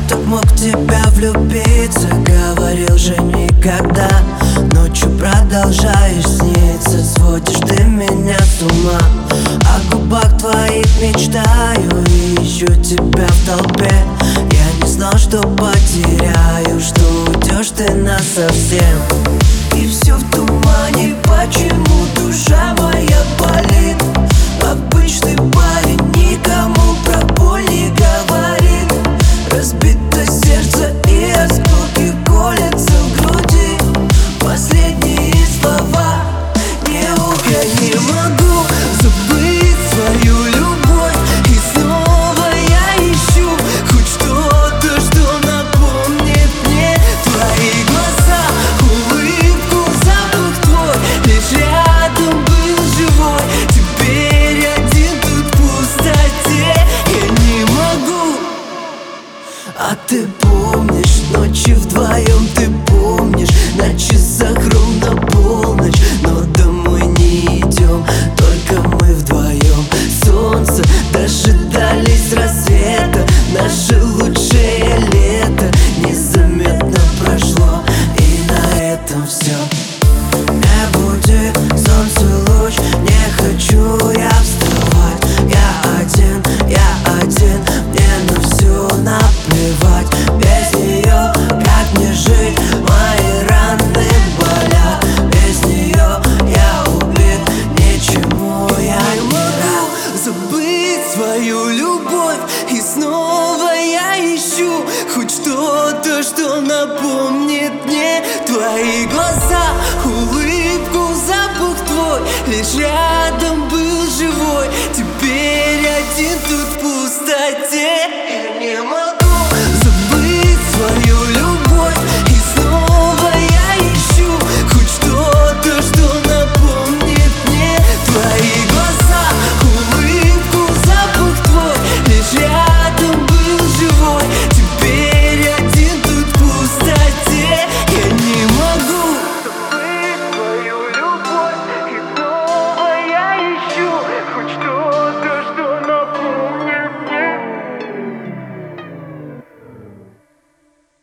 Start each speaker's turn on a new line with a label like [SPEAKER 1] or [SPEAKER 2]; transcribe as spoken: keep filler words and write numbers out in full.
[SPEAKER 1] так мог в тебя влюбиться? Говорил же никогда. Ночью продолжаешь сниться, сводишь ты меня с ума. О губах твоих мечтаю и ищу тебя в толпе. Я не знал, что потеряю, что уйдешь ты насовсем. И все в тумане, почему душа моя болит? Обычный парень никому про боль не говорит. Разбито сердце и осколки колятся в груди. Последние слова не ух, я не могу забыть свою любовь. И снова я ищу хоть что-то, что напомнит мне твои глаза, улыбку, запах твой. Лишь рядом был живой, теперь один тут в пустоте. Я не могу. А ты помнишь ночи вдвоем, ты помнишь на часах ровно полночь, но домой не идем, только мы вдвоем. Солнце дожидались рассвета, наше лучшее лето незаметно прошло, и на этом все. Не буди, солнце луч, не хочу я вставать. Я один, я один, мне на все наплевать. Без нее как мне жить, мои раны болят. Без нее я убит, ничему я не могу забыть свою любовь. И снова я ищу хоть что-то, что напомнит мне твои глаза, улыбку, запах твой. Лишь рядом был живой, теперь один тут в пустоте.